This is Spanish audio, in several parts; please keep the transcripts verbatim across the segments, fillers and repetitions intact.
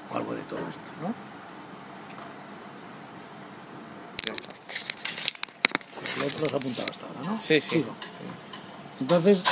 o algo de todo esto, ¿no? Ya está. Pues lo otro lo has apuntado hasta ahora, ¿no? Sí, sí. Sigo. Entonces...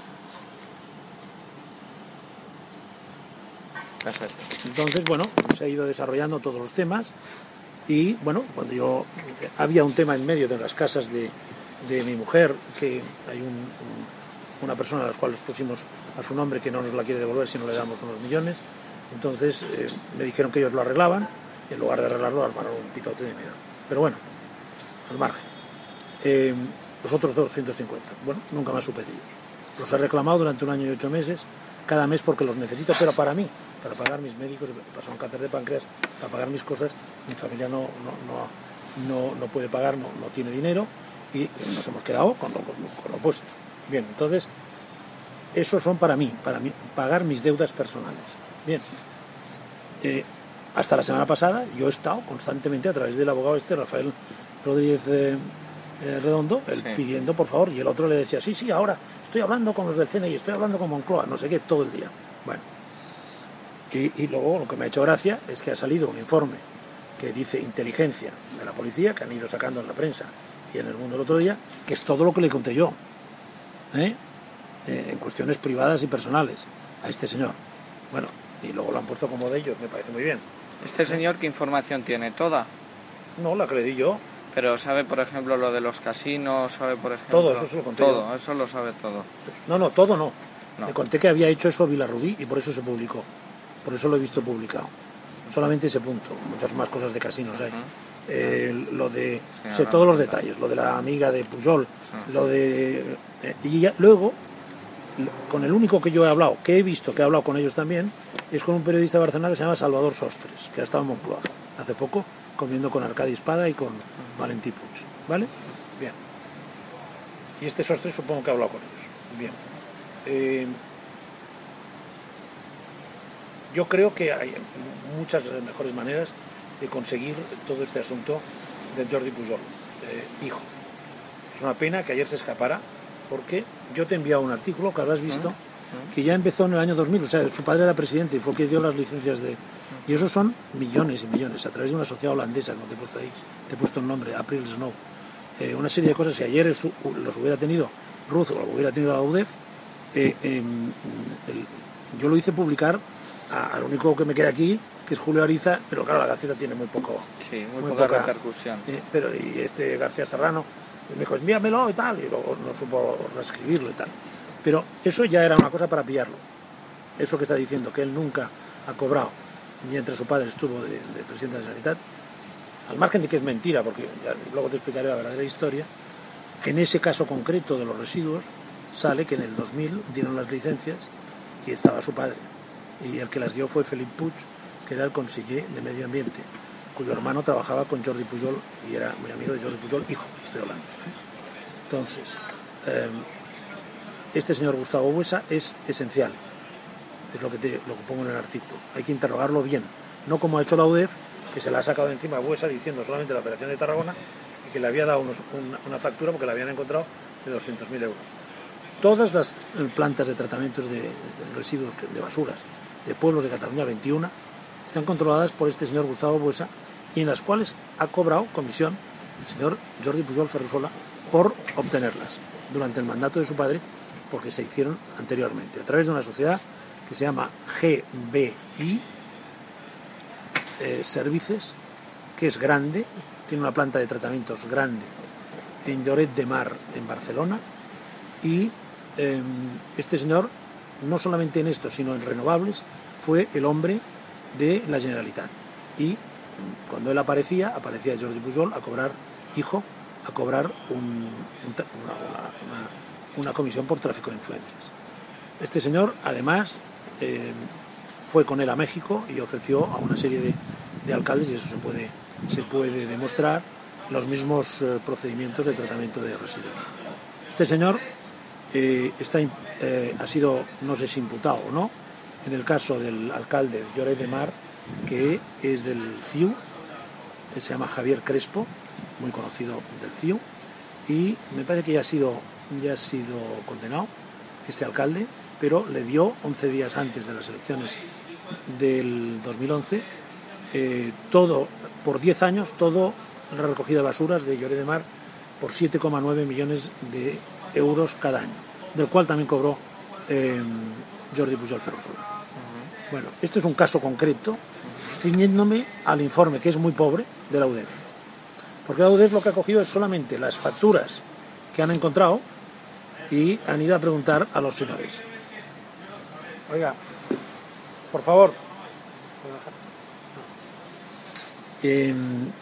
Perfecto. Entonces, bueno, se ha ido desarrollando todos los temas y, bueno, cuando yo... Había un tema en medio de las casas de, de mi mujer, que hay un, un, una persona a la cual pusimos a su nombre que no nos la quiere devolver si no le damos unos millones. Entonces eh, me dijeron que ellos lo arreglaban y en lugar de arreglarlo armaron un pitote de miedo. Pero bueno, al margen. Eh, los otros doscientos cincuenta, bueno, nunca más supe de ellos. Los he reclamado durante un año y ocho meses, cada mes porque los necesito, pero para mí, para pagar mis médicos, he pasado un cáncer de páncreas, para pagar mis cosas, mi familia no, no, no, no, no puede pagar, no, no tiene dinero y nos hemos quedado con lo, con, con lo opuesto. Bien, entonces, esos son para mí, para mí, pagar mis deudas personales. Bien, eh, hasta la semana pasada yo he estado constantemente a través del abogado este, Rafael Rodríguez eh, eh, Redondo, él sí. pidiendo por favor, y el otro le decía, sí, sí, ahora estoy hablando con los del C N I, estoy hablando con Moncloa, no sé qué, todo el día. Bueno, y, y luego lo que me ha hecho gracia es que ha salido un informe que dice inteligencia de la policía, que han ido sacando en la prensa y en el Mundo el otro día, que es todo lo que le conté yo, ¿eh? Eh, en cuestiones privadas y personales a este señor. Bueno, y luego lo han puesto como de ellos, me parece muy bien. ¿Este señor qué información tiene? ¿Toda? No, la que le di yo. Pero sabe, por ejemplo, lo de los casinos, sabe, por ejemplo... Todo, eso se lo conté Todo, yo. eso lo sabe todo. No, no, todo no. no. Le conté que había hecho eso Vilarrubí y por eso se publicó. Por eso lo he visto publicado. Solamente ese punto. Muchas más cosas de casinos hay. Uh-huh. Eh, lo de... Sí, sé todos los detalles. Lo de la amiga de Pujol. Uh-huh. Lo de... Eh, y ya, luego, con el único que yo he hablado, que he visto, que he hablado con ellos también, es con un periodista de Barcelona que se llama Salvador Sostres, que ha estado en Moncloa hace poco, comiendo con Arcadi Espada y con uh-huh. Valentí Puig. ¿Vale? Bien. Y este Sostres supongo que ha hablado con ellos. Bien. Eh, yo creo que hay muchas mejores maneras de conseguir todo este asunto del Jordi Pujol, eh, hijo. Es una pena que ayer se escapara, porque yo te he enviado un artículo que habrás visto, uh-huh. que ya empezó en el año dos mil, o sea, su padre era presidente y fue quien dio las licencias de... Y esos son millones y millones, a través de una sociedad holandesa, como te he puesto ahí, te he puesto el nombre, April Snow. Eh, una serie de cosas, si ayer los hubiera tenido Ruth o lo hubiera tenido la U D E F, eh, eh, el, yo lo hice publicar a, al único que me queda aquí, que es Julio Ariza, pero claro, la Gaceta tiene muy poco... Sí, muy, muy poca, poca repercusión. Eh, pero y este García Serrano me dijo, envíamelo y tal, y luego no supo reescribirlo y tal. Pero eso ya era una cosa para pillarlo. Eso que está diciendo, que él nunca ha cobrado mientras su padre estuvo de, de presidente de la Generalitat, al margen de que es mentira, porque ya, luego te explicaré la verdadera historia, en ese caso concreto de los residuos sale que en el dos mil dieron las licencias y estaba su padre. Y el que las dio fue Felip Puig, que era el conseller de Medio Ambiente, cuyo hermano trabajaba con Jordi Pujol y era muy amigo de Jordi Pujol, hijo, estoy hablando. ¿eh? Entonces, eh, este señor Gustavo Buesa es esencial, es lo que, te, lo que pongo en el artículo. Hay que interrogarlo bien, no como ha hecho la U D E F, que se la ha sacado encima a Buesa diciendo solamente la operación de Tarragona y que le había dado unos, una, una factura porque la habían encontrado de doscientos mil euros. Todas las plantas de tratamientos de, de residuos, de basuras, de pueblos de Cataluña, veintiuno, están controladas por este señor Gustavo Buesa y en las cuales ha cobrado comisión el señor Jordi Pujol Ferrusola por obtenerlas durante el mandato de su padre, porque se hicieron anteriormente a través de una sociedad que se llama G B I eh, Services, que es grande, tiene una planta de tratamientos grande en Lloret de Mar, en Barcelona, y eh, este señor, no solamente en esto, sino en renovables, fue el hombre de la Generalitat. Y cuando él aparecía, aparecía Jordi Pujol a cobrar, hijo, a cobrar un, un, una, una, una comisión por tráfico de influencias. Este señor, además, eh, fue con él a México y ofreció a una serie de, de alcaldes, y eso se puede, se puede demostrar, los mismos eh, procedimientos de tratamiento de residuos. Este señor eh, está, eh, ha sido, no sé si imputado o no, en el caso del alcalde de Lloret de Mar, que es del C I U, que se llama Javier Crespo, muy conocido del C I U, y me parece que ya ha sido, ya ha sido condenado este alcalde, pero le dio once días antes de las elecciones del dos mil once, eh, todo, por diez años, todo la recogida de basuras de Lloret de Mar por siete coma nueve millones de euros cada año, del cual también cobró eh, Jordi Pujol Ferrusola. Uh-huh. Bueno, esto es un caso concreto, ciñéndome al informe, que es muy pobre, de la U D E F. Porque la U D E F lo que ha cogido es solamente las facturas que han encontrado y han ido a preguntar a los señores. Oiga, por favor. Eh,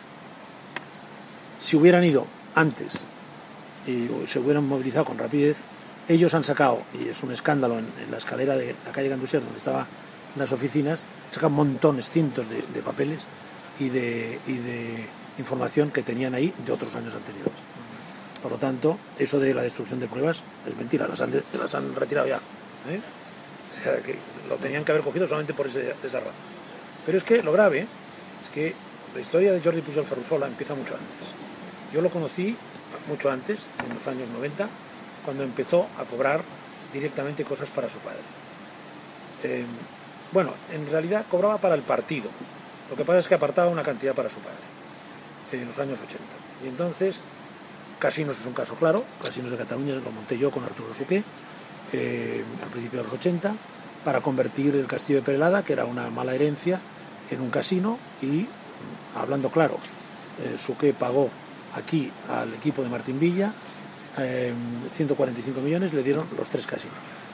si hubieran ido antes y se hubieran movilizado con rapidez, ellos han sacado, y es un escándalo en, en la escalera de la calle Ganduxer, donde estaban las oficinas, sacan montones, cientos de, de papeles y de, y de información que tenían ahí de otros años anteriores. Por lo tanto, eso de la destrucción de pruebas es mentira, las han, de, las han retirado ya. ¿eh? O sea, que lo tenían que haber cogido solamente por ese, esa razón. Pero es que lo grave es que la historia de Jordi Pujol Ferrusola empieza mucho antes. Yo lo conocí mucho antes, en los años noventa, cuando empezó a cobrar directamente cosas para su padre. Eh, bueno, en realidad cobraba para el partido. Lo que pasa es que apartaba una cantidad para su padre, en los años ochenta. Y entonces, Casinos es un caso claro. Casinos de Cataluña lo monté yo con Arturo Suqué, eh, al principio de los ochenta, para convertir el castillo de Perelada, que era una mala herencia, en un casino. Y, hablando claro, eh, Suqué pagó aquí al equipo de Martín Villa eh, ciento cuarenta y cinco millones, le dieron los tres casinos.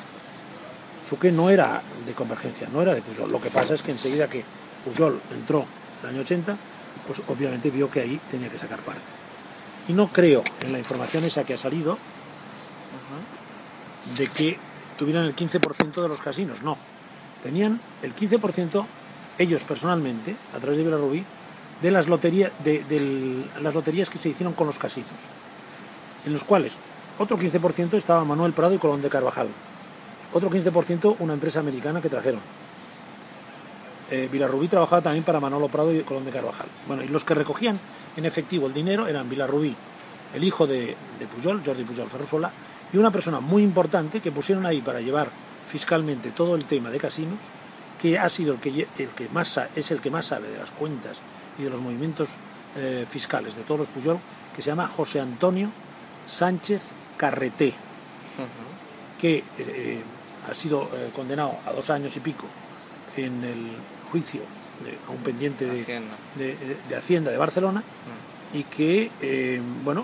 Suqué no era de Convergencia, no era de Pujol. Lo que pasa es que enseguida que Pujol entró en el año ochenta, pues obviamente vio que ahí tenía que sacar parte. Y no creo en la información esa que ha salido uh-huh. de que tuvieran el quince por ciento de los casinos. No, tenían el quince por ciento ellos personalmente, a través de Villarrubí, de las loterías, de, de las loterías que se hicieron con los casinos, en los cuales otro quince por ciento estaba Manuel Prado y Colón de Carvajal, otro quince por ciento una empresa americana que trajeron. Eh, Villarrubí trabajaba también para Manolo Prado y Colón de Carvajal. Bueno, y los que recogían en efectivo el dinero eran Villarrubí, el hijo de, de Pujol, Jordi Pujol Ferrusola, y una persona muy importante que pusieron ahí para llevar fiscalmente todo el tema de casinos, que ha sido el que, el que más es el que más sabe de las cuentas y de los movimientos eh, fiscales de todos los Pujol, que se llama José Antonio Sánchez Carreté, uh-huh. que eh, ha sido eh, condenado a dos años y pico en el juicio de, a un pendiente de Hacienda de, de, de, Hacienda de Barcelona, uh-huh. y que, eh, bueno,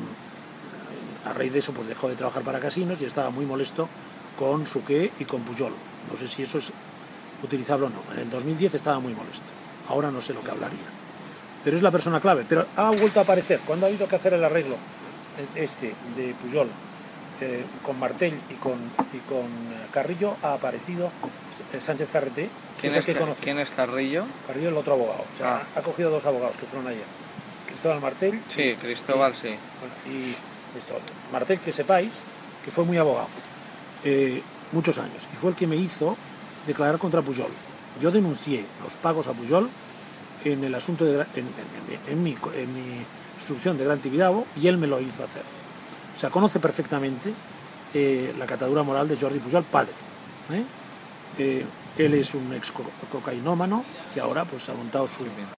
a raíz de eso pues dejó de trabajar para casinos y estaba muy molesto con Suqué y con Pujol. No sé si eso es utilizable o no. En el dos mil diez estaba muy molesto. Ahora no sé lo que hablaría. Pero es la persona clave. Pero ha vuelto a aparecer. Cuando ha habido que hacer el arreglo este de Pujol eh, con Martell y con, y con Carrillo, ha aparecido Sánchez Carreté. ¿Quién es, es, que ¿Quién es Carrillo? Carrillo, el otro abogado. O sea, ah. ha cogido dos abogados que fueron ayer. Cristóbal Martell. Sí, y, Cristóbal, y, sí. Bueno, y esto, Martell, que sepáis que fue muy abogado. Eh, muchos años. Y fue el que me hizo declarar contra Pujol. Yo denuncié los pagos a Pujol en el asunto de, en, en, en, mi, en mi instrucción de Gran Tibidabo, y él me lo hizo hacer. O sea, conoce perfectamente eh, la catadura moral de Jordi Pujol, padre. ¿eh? Eh, él es un ex cocainómano que ahora pues ha montado su,